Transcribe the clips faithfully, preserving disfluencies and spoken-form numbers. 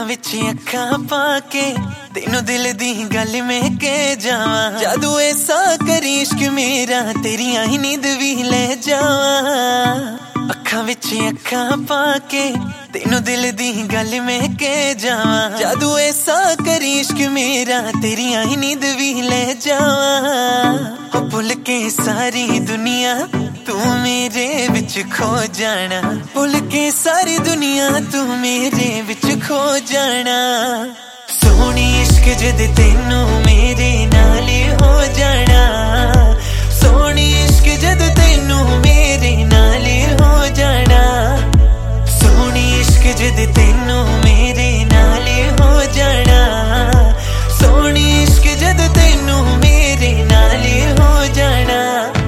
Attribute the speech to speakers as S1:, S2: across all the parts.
S1: विच अखां पाके तेनू दिल दी गल में कह जावा। जादू ऐसा करी इश्क मेरा तेरिया ही नींद भी ले जावा। अखां विच अखां पाके तेनू दिल दी गल में कह जावा। जादू ऐसा करी इश्क मेरा तेरिया ही नींद भी ले जावा। भुल के सारी दुनिया तू मेरे विच खो जाना। भुल के सारी दुनिया तू मेरे विच खो जाना। सोहनी इश्क जद तेनू मेरे नाल हो जाना। सोहनी इश्क जद तेनू मेरे नाल हो जाना। सोहनी इश्क जद तेनू मेरे नाल हो जाना। सोहनी इश्क जद तेनू मेरे नाल हो जाना।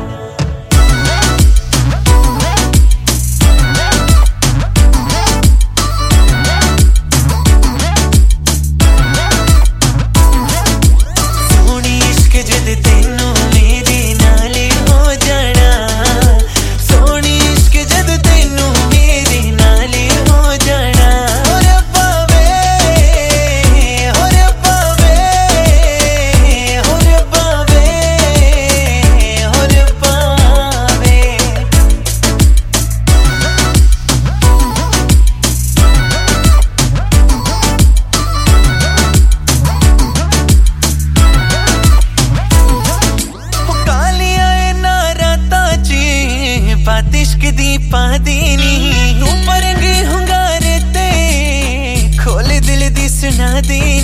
S1: इश्क दी पा देनी तू परंगे हुंगारे ते खोल दिल दी सुना दे।